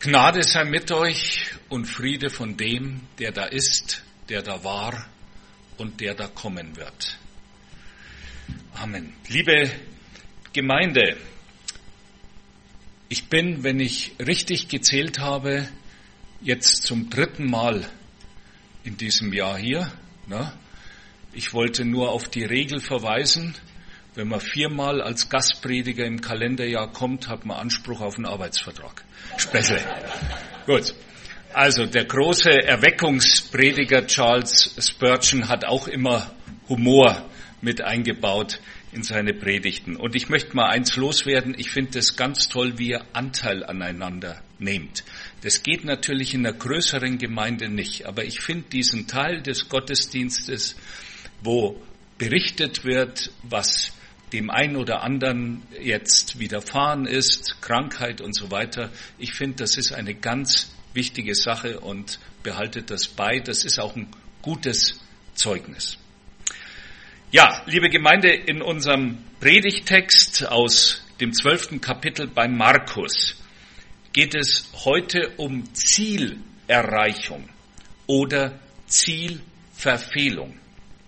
Gnade sei mit euch und Friede von dem, der da ist, der da war und der da kommen wird. Amen. Liebe Gemeinde, ich bin, wenn ich richtig gezählt habe, jetzt zum 3. Mal in diesem Jahr hier. Ich wollte nur auf die Regel verweisen, wenn man 4-mal als Gastprediger im Kalenderjahr kommt, hat man Anspruch auf einen Arbeitsvertrag. Späßle. Gut. Also der große Erweckungsprediger Charles Spurgeon hat auch immer Humor mit eingebaut in seine Predigten. Und ich möchte mal eins loswerden. Ich finde es ganz toll, wie ihr Anteil aneinander nehmt. Das geht natürlich in einer größeren Gemeinde nicht. Aber ich finde diesen Teil des Gottesdienstes, wo berichtet wird, was dem einen oder anderen jetzt widerfahren ist, Krankheit und so weiter. Ich finde, das ist eine ganz wichtige Sache und behaltet das bei. Das ist auch ein gutes Zeugnis. Ja, liebe Gemeinde, in unserem Predigtext aus dem 12. Kapitel bei Markus geht es heute um Zielerreichung oder Zielverfehlung.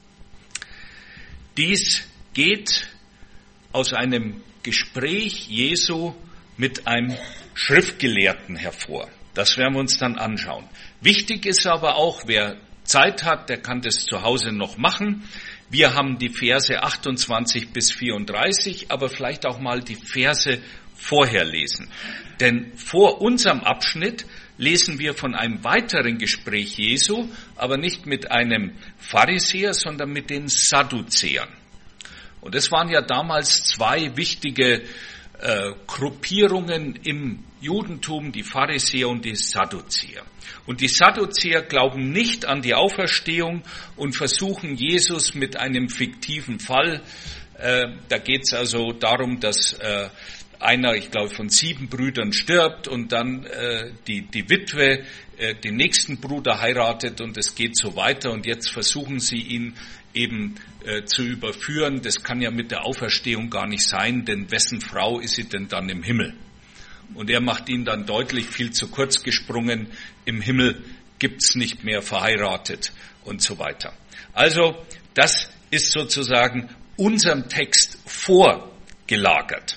Dies geht aus einem Gespräch Jesu mit einem Schriftgelehrten hervor. Das werden wir uns dann anschauen. Wichtig ist aber auch, wer Zeit hat, der kann das zu Hause noch machen. Wir haben die Verse 28 bis 34, aber vielleicht auch mal die Verse vorher lesen. Denn vor unserem Abschnitt lesen wir von einem weiteren Gespräch Jesu, aber nicht mit einem Pharisäer, sondern mit den Sadduzäern. Und es waren ja damals 2 wichtige Gruppierungen im Judentum, die Pharisäer und die Sadduzäer. Und die Sadduzäer glauben nicht an die Auferstehung und versuchen Jesus mit einem fiktiven Fall. Da geht es also darum, dass einer, ich glaube, von 7 Brüdern stirbt und dann die Witwe den nächsten Bruder heiratet und es geht so weiter. Und jetzt versuchen sie ihn eben zu überführen. Das kann ja mit der Auferstehung gar nicht sein, denn wessen Frau ist sie denn dann im Himmel? Und er macht ihnen dann deutlich, viel zu kurz gesprungen, im Himmel gibt's nicht mehr verheiratet und so weiter. Also das ist sozusagen unserem Text vorgelagert.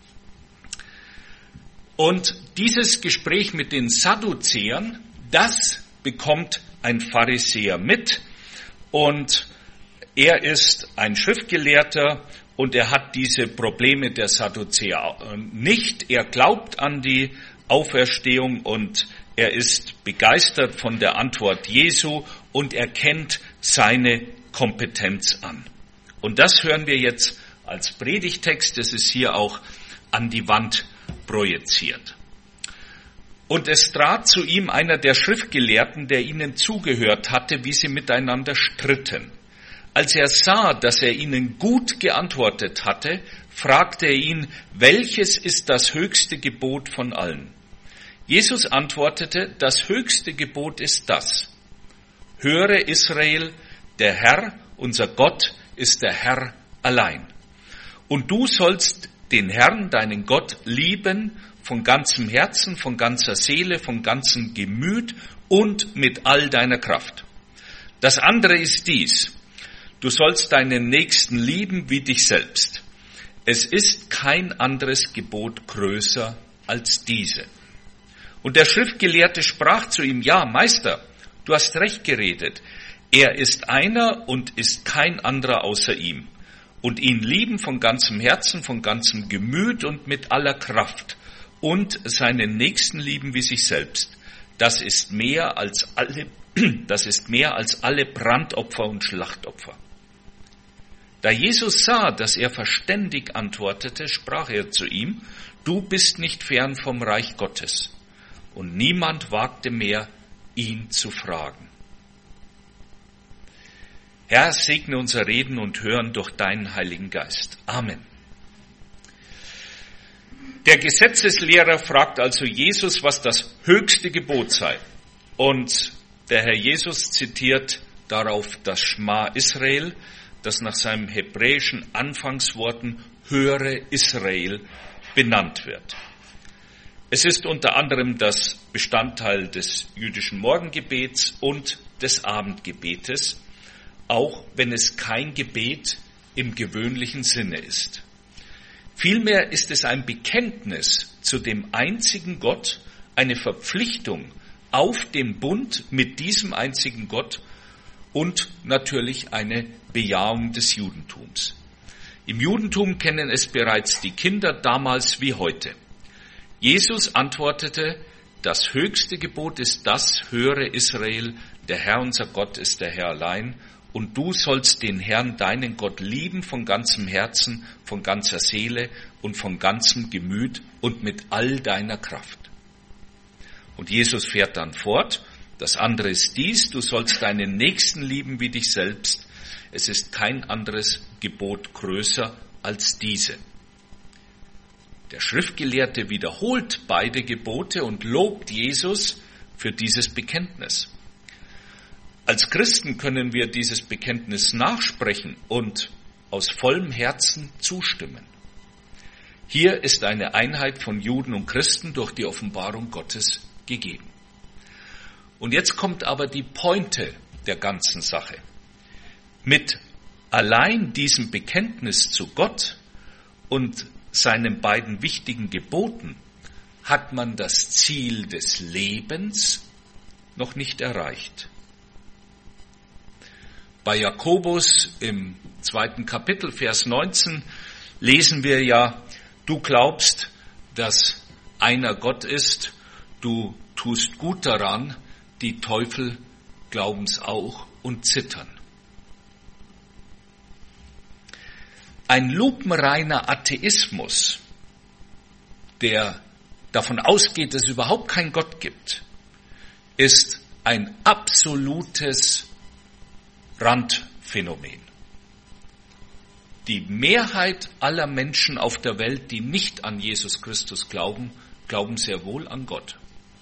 Und dieses Gespräch mit den Sadduzäern, das bekommt ein Pharisäer mit und er ist ein Schriftgelehrter und er hat diese Probleme der Sadduzäer nicht. Er glaubt an die Auferstehung und er ist begeistert von der Antwort Jesu und erkennt seine Kompetenz an. Und das hören wir jetzt als Predigtext. Das ist hier auch an die Wand projiziert. Und es trat zu ihm einer der Schriftgelehrten, der ihnen zugehört hatte, wie sie miteinander stritten. Als er sah, dass er ihnen gut geantwortet hatte, fragte er ihn, welches ist das höchste Gebot von allen? Jesus antwortete, das höchste Gebot ist das: Höre Israel, der Herr, unser Gott, ist der Herr allein. Und du sollst den Herrn, deinen Gott, lieben von ganzem Herzen, von ganzer Seele, von ganzem Gemüt und mit all deiner Kraft. Das andere ist dies: Du sollst deinen Nächsten lieben wie dich selbst. Es ist kein anderes Gebot größer als diese. Und der Schriftgelehrte sprach zu ihm, ja, Meister, du hast recht geredet. Er ist einer und ist kein anderer außer ihm. Und ihn lieben von ganzem Herzen, von ganzem Gemüt und mit aller Kraft. Und seinen Nächsten lieben wie sich selbst. Das ist mehr als alle Brandopfer und Schlachtopfer. Da Jesus sah, dass er verständig antwortete, sprach er zu ihm, du bist nicht fern vom Reich Gottes. Und niemand wagte mehr, ihn zu fragen. Herr, segne unser Reden und Hören durch deinen Heiligen Geist. Amen. Der Gesetzeslehrer fragt also Jesus, was das höchste Gebot sei. Und der Herr Jesus zitiert darauf das Schma Israel, das nach seinen hebräischen Anfangsworten Höre Israel benannt wird. Es ist unter anderem das Bestandteil des jüdischen Morgengebets und des Abendgebetes, auch wenn es kein Gebet im gewöhnlichen Sinne ist. Vielmehr ist es ein Bekenntnis zu dem einzigen Gott, eine Verpflichtung auf den Bund mit diesem einzigen Gott und natürlich eine Bejahung des Judentums. Im Judentum kennen es bereits die Kinder damals wie heute. Jesus antwortete, das höchste Gebot ist das, höre Israel, der Herr unser Gott ist der Herr allein, und du sollst den Herrn, deinen Gott, lieben von ganzem Herzen, von ganzer Seele und von ganzem Gemüt und mit all deiner Kraft. Und Jesus fährt dann fort, das andere ist dies, du sollst deinen Nächsten lieben wie dich selbst. Es ist kein anderes Gebot größer als diese. Der Schriftgelehrte wiederholt beide Gebote und lobt Jesus für dieses Bekenntnis. Als Christen können wir dieses Bekenntnis nachsprechen und aus vollem Herzen zustimmen. Hier ist eine Einheit von Juden und Christen durch die Offenbarung Gottes gegeben. Und jetzt kommt aber die Pointe der ganzen Sache. Mit allein diesem Bekenntnis zu Gott und seinen beiden wichtigen Geboten hat man das Ziel des Lebens noch nicht erreicht. Bei Jakobus im 2. Kapitel, Vers 19, lesen wir ja, du glaubst, dass einer Gott ist, du tust gut daran, die Teufel glauben's auch und zittern. Ein lupenreiner Atheismus, der davon ausgeht, dass es überhaupt keinen Gott gibt, ist ein absolutes Randphänomen. Die Mehrheit aller Menschen auf der Welt, die nicht an Jesus Christus glauben, glauben sehr wohl an Gott.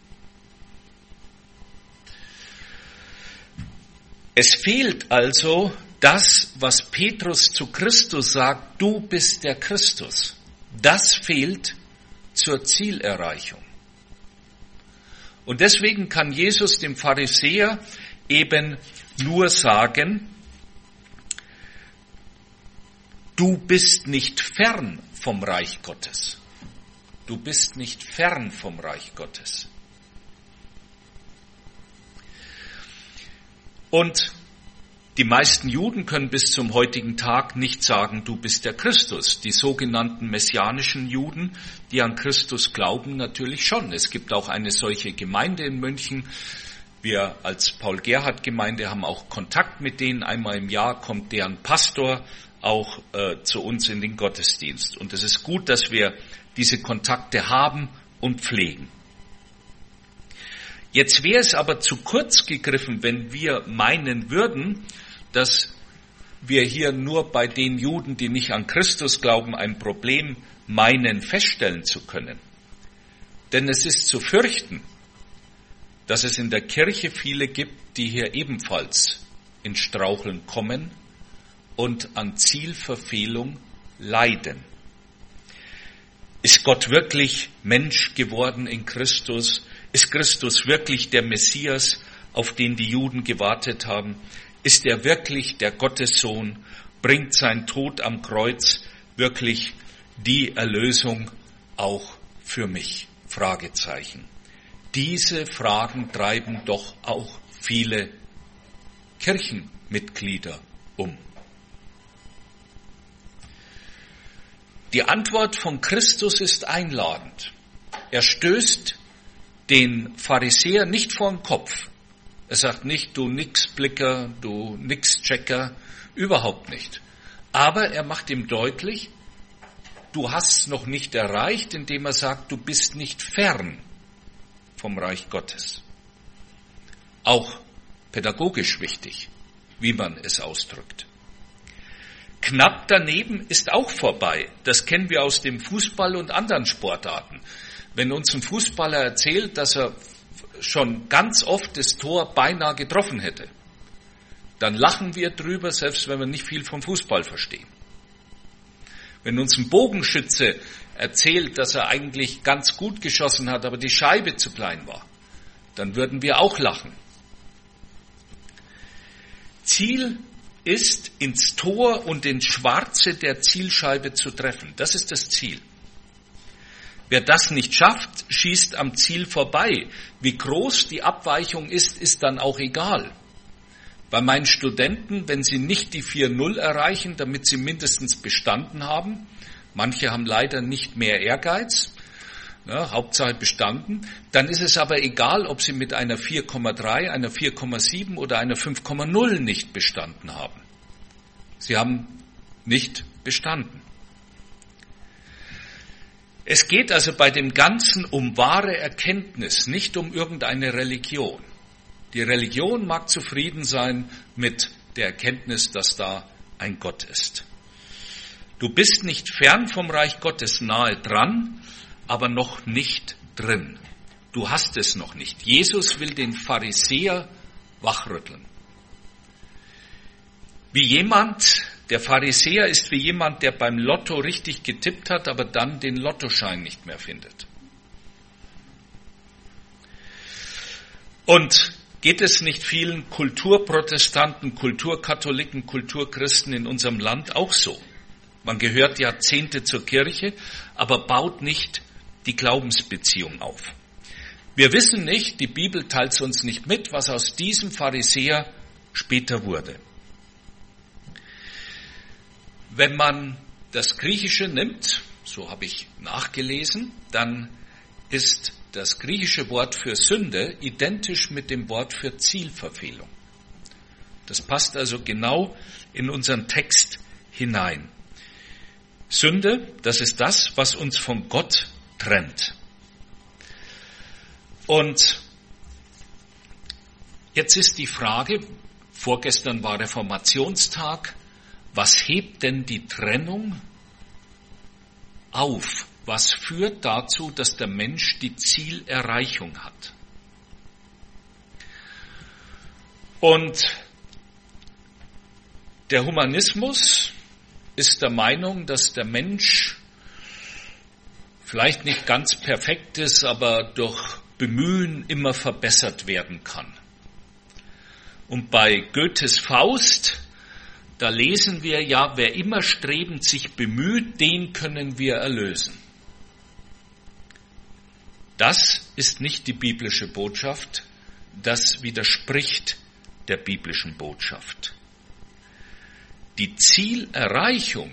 Es fehlt also das, was Petrus zu Christus sagt, du bist der Christus. Das fehlt zur Zielerreichung. Und deswegen kann Jesus dem Pharisäer eben nur sagen, du bist nicht fern vom Reich Gottes. Du bist nicht fern vom Reich Gottes. Und die meisten Juden können bis zum heutigen Tag nicht sagen, du bist der Christus. Die sogenannten messianischen Juden, die an Christus glauben, natürlich schon. Es gibt auch eine solche Gemeinde in München. Wir als Paul-Gerhardt-Gemeinde haben auch Kontakt mit denen. Einmal im Jahr kommt deren Pastor auch zu uns in den Gottesdienst. Und es ist gut, dass wir diese Kontakte haben und pflegen. Jetzt wäre es aber zu kurz gegriffen, wenn wir meinen würden, dass wir hier nur bei den Juden, die nicht an Christus glauben, ein Problem meinen, feststellen zu können. Denn es ist zu fürchten, dass es in der Kirche viele gibt, die hier ebenfalls in Straucheln kommen und an Zielverfehlung leiden. Ist Gott wirklich Mensch geworden in Christus? Ist Christus wirklich der Messias, auf den die Juden gewartet haben? Ist er wirklich der Gottessohn? Bringt sein Tod am Kreuz wirklich die Erlösung auch für mich? Fragezeichen. Diese Fragen treiben doch auch viele Kirchenmitglieder um. Die Antwort von Christus ist einladend. Er stößt den Pharisäer nicht vor den Kopf. Er sagt nicht, du Nixblicker, du Nixchecker, überhaupt nicht. Aber er macht ihm deutlich, du hast es noch nicht erreicht, indem er sagt, du bist nicht fern vom Reich Gottes. Auch pädagogisch wichtig, wie man es ausdrückt. Knapp daneben ist auch vorbei. Das kennen wir aus dem Fußball und anderen Sportarten. Wenn uns ein Fußballer erzählt, dass er schon ganz oft das Tor beinahe getroffen hätte, dann lachen wir drüber, selbst wenn wir nicht viel vom Fußball verstehen. Wenn uns ein Bogenschütze erzählt, dass er eigentlich ganz gut geschossen hat, aber die Scheibe zu klein war, dann würden wir auch lachen. Ziel ist, ins Tor und ins Schwarze der Zielscheibe zu treffen. Das ist das Ziel. Wer das nicht schafft, schießt am Ziel vorbei. Wie groß die Abweichung ist, ist dann auch egal. Bei meinen Studenten, wenn sie nicht die 4.0 erreichen, damit sie mindestens bestanden haben, manche haben leider nicht mehr Ehrgeiz, Hauptsache bestanden, dann ist es aber egal, ob sie mit einer 4,3, einer 4,7 oder einer 5,0 nicht bestanden haben. Sie haben nicht bestanden. Es geht also bei dem Ganzen um wahre Erkenntnis, nicht um irgendeine Religion. Die Religion mag zufrieden sein mit der Erkenntnis, dass da ein Gott ist. Du bist nicht fern vom Reich Gottes, nahe dran, aber noch nicht drin. Du hast es noch nicht. Jesus will den Pharisäer wachrütteln. Der Pharisäer ist wie jemand, der beim Lotto richtig getippt hat, aber dann den Lottoschein nicht mehr findet. Und geht es nicht vielen Kulturprotestanten, Kulturkatholiken, Kulturchristen in unserem Land auch so? Man gehört Jahrzehnte zur Kirche, aber baut nicht die Glaubensbeziehung auf. Wir wissen nicht, die Bibel teilt es uns nicht mit, was aus diesem Pharisäer später wurde. Wenn man das Griechische nimmt, so habe ich nachgelesen, dann ist das griechische Wort für Sünde identisch mit dem Wort für Zielverfehlung. Das passt also genau in unseren Text hinein. Sünde, das ist das, was uns von Gott trennt. Und jetzt ist die Frage, vorgestern war Reformationstag, was hebt denn die Trennung auf? Was führt dazu, dass der Mensch die Zielerreichung hat? Und der Humanismus ist der Meinung, dass der Mensch vielleicht nicht ganz perfekt ist, aber durch Bemühen immer verbessert werden kann. Und bei Goethes Faust, da lesen wir ja, wer immer strebend sich bemüht, den können wir erlösen. Das ist nicht die biblische Botschaft, das widerspricht der biblischen Botschaft. Die Zielerreichung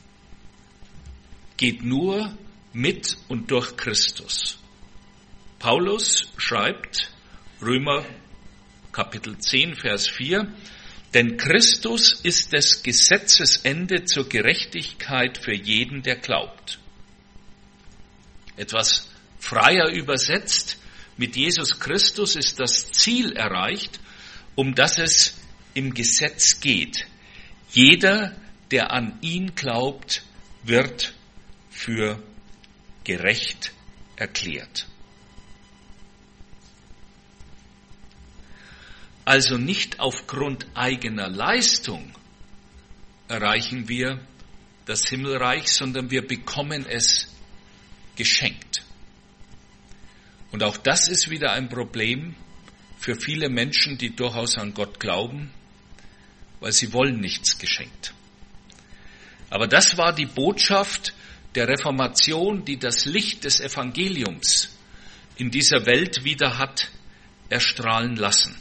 geht nur mit und durch Christus. Paulus schreibt, Römer Kapitel 10, Vers 4, denn Christus ist des Gesetzes Ende zur Gerechtigkeit für jeden, der glaubt. Etwas freier übersetzt, mit Jesus Christus ist das Ziel erreicht, um das es im Gesetz geht. Jeder, der an ihn glaubt, wird für gerecht erklärt. Also nicht aufgrund eigener Leistung erreichen wir das Himmelreich, sondern wir bekommen es geschenkt. Und auch das ist wieder ein Problem für viele Menschen, die durchaus an Gott glauben, weil sie wollen nichts geschenkt. Aber das war die Botschaft der Reformation, die das Licht des Evangeliums in dieser Welt wieder hat erstrahlen lassen.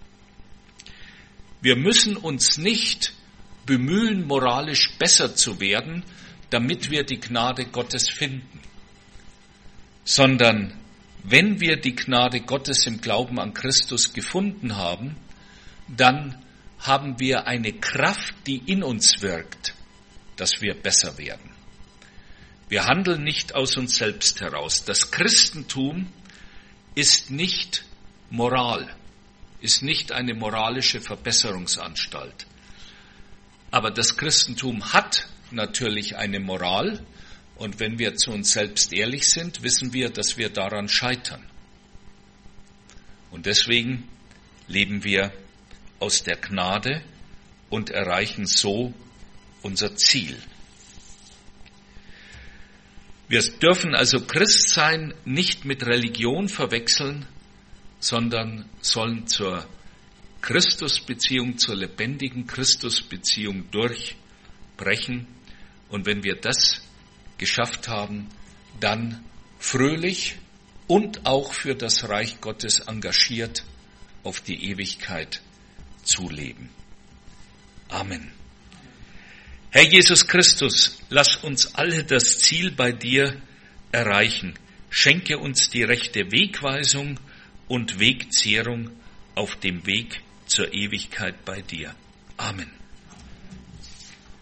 Wir müssen uns nicht bemühen, moralisch besser zu werden, damit wir die Gnade Gottes finden, sondern wenn wir die Gnade Gottes im Glauben an Christus gefunden haben, dann haben wir eine Kraft, die in uns wirkt, dass wir besser werden. Wir handeln nicht aus uns selbst heraus. Das Christentum ist nicht Moral, ist nicht eine moralische Verbesserungsanstalt. Aber das Christentum hat natürlich eine Moral, und wenn wir zu uns selbst ehrlich sind, wissen wir, dass wir daran scheitern. Und deswegen leben wir aus der Gnade und erreichen so unser Ziel. Wir dürfen also Christsein nicht mit Religion verwechseln, sondern sollen zur Christusbeziehung, zur lebendigen Christusbeziehung durchbrechen. Und wenn wir das geschafft haben, dann fröhlich und auch für das Reich Gottes engagiert auf die Ewigkeit zuleben. Amen. Herr Jesus Christus, lass uns alle das Ziel bei dir erreichen. Schenke uns die rechte Wegweisung und Wegzehrung auf dem Weg zur Ewigkeit bei dir. Amen.